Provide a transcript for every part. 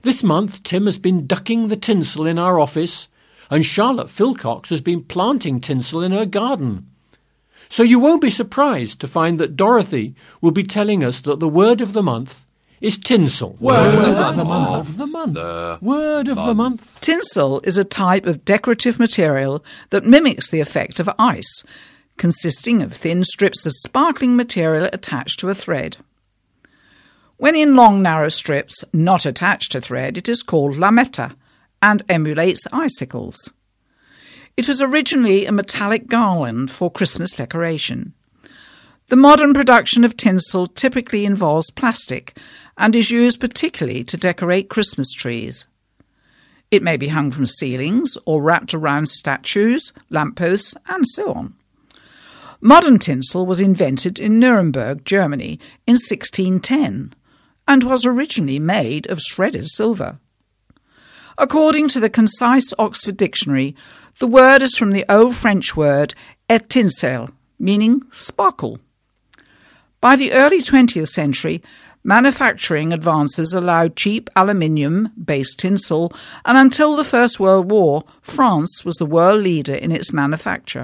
This month Tim has been ducking the tinsel in our office, and Charlotte Philcox has been planting tinsel in her garden. So you won't be surprised to find that Dorothy will be telling us that the word of the month is tinsel. Word of the month. Word of the month. Tinsel is a type of decorative material that mimics the effect of ice, consisting of thin strips of sparkling material attached to a thread. When in long, narrow strips, not attached to thread, it is called lametta and emulates icicles. It was originally a metallic garland for Christmas decoration. The modern production of tinsel typically involves plastic and is used particularly to decorate Christmas trees. It may be hung from ceilings or wrapped around statues, lampposts, and so on. Modern tinsel was invented in Nuremberg, Germany, in 1610 and was originally made of shredded silver. According to the Concise Oxford Dictionary, the word is from the Old French word étincelle, meaning sparkle. By the early 20th century, manufacturing advances allowed cheap aluminium-based tinsel, and until the First World War, France was the world leader in its manufacture.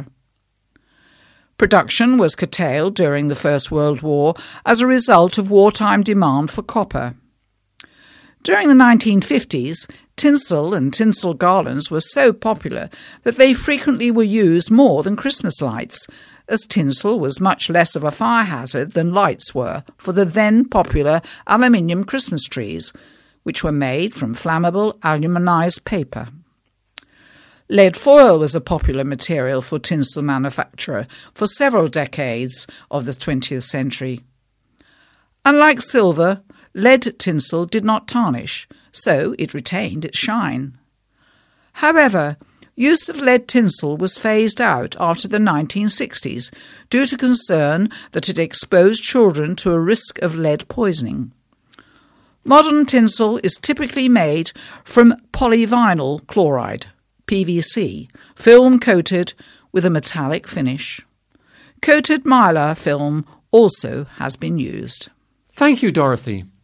Production was curtailed during the First World War as a result of wartime demand for copper. During the 1950s, tinsel and tinsel garlands were so popular that they frequently were used more than Christmas lights, as tinsel was much less of a fire hazard than lights were for the then popular aluminium Christmas trees, which were made from flammable aluminized paper. Lead foil was a popular material for tinsel manufacture for several decades of the 20th century. Unlike silver, lead tinsel did not tarnish, so it retained its shine. However, use of lead tinsel was phased out after the 1960s due to concern that it exposed children to a risk of lead poisoning. Modern tinsel is typically made from polyvinyl chloride, PVC, film coated with a metallic finish. Coated mylar film also has been used. Thank you, Dorothy.